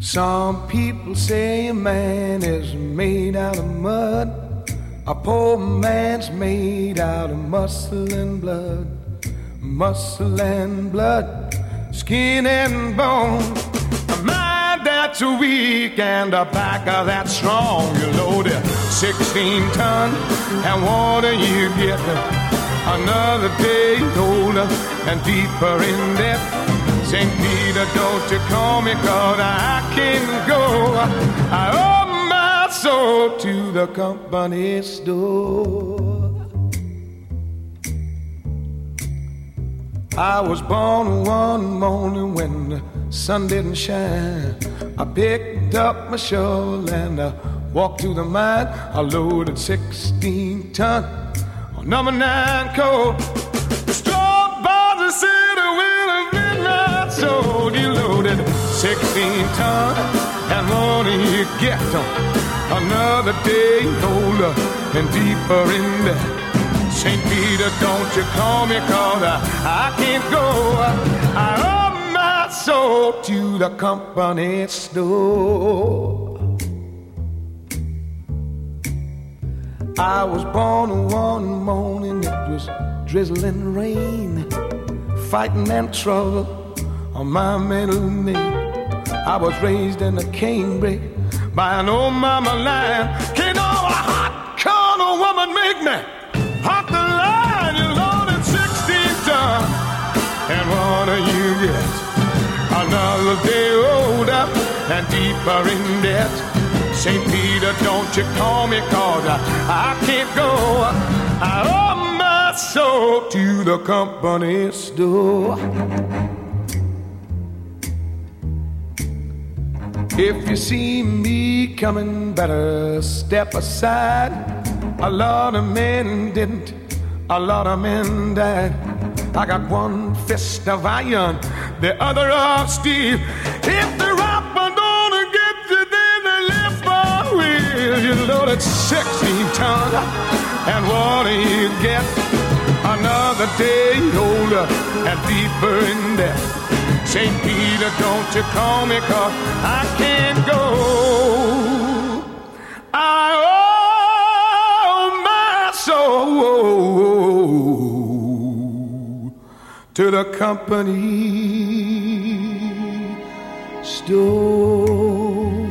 Some people say a man is made out of mud. A poor man's made out of muscle and blood. Muscle and blood, skin and bone. A mind that's weak and a back that's strong. You load it 16 ton and water you get another day older and deeper in debt. St. Peter, don't you call me, 'cause I can't go. I owe my soul to the company store. I was born one morning when the sun didn't shine. I picked up my shovel and I walked to the mine. I loaded 16 ton on number 9 coal. The straw bars the city will have been right sold. You loaded 16 ton and what you get on another day older and deeper in there. St. Peter, don't you call me, 'cause I can't go. I owe my soul to the company store. I was born one morning, it was drizzling rain, fighting and trouble on my middle name. I was raised in a canebrake by an old mama lion. Can't all a hot corner woman make me hot the line. You loaded 16 ton and what do you get? Another day older and deeper in debt. St. Peter, don't you call me, 'cause I can't go. I owe my soul to the company store. If you see me coming, better step aside. A lot of men didn't, a lot of men died. I got one fist of iron, the other of steel. If the rapper don't get you, then the lift on wheel. You loaded 16 ton, and what do you get? Another day older and deeper in debt. St. Peter, don't you call me, 'cause I can't go. I owe my soul to the company store.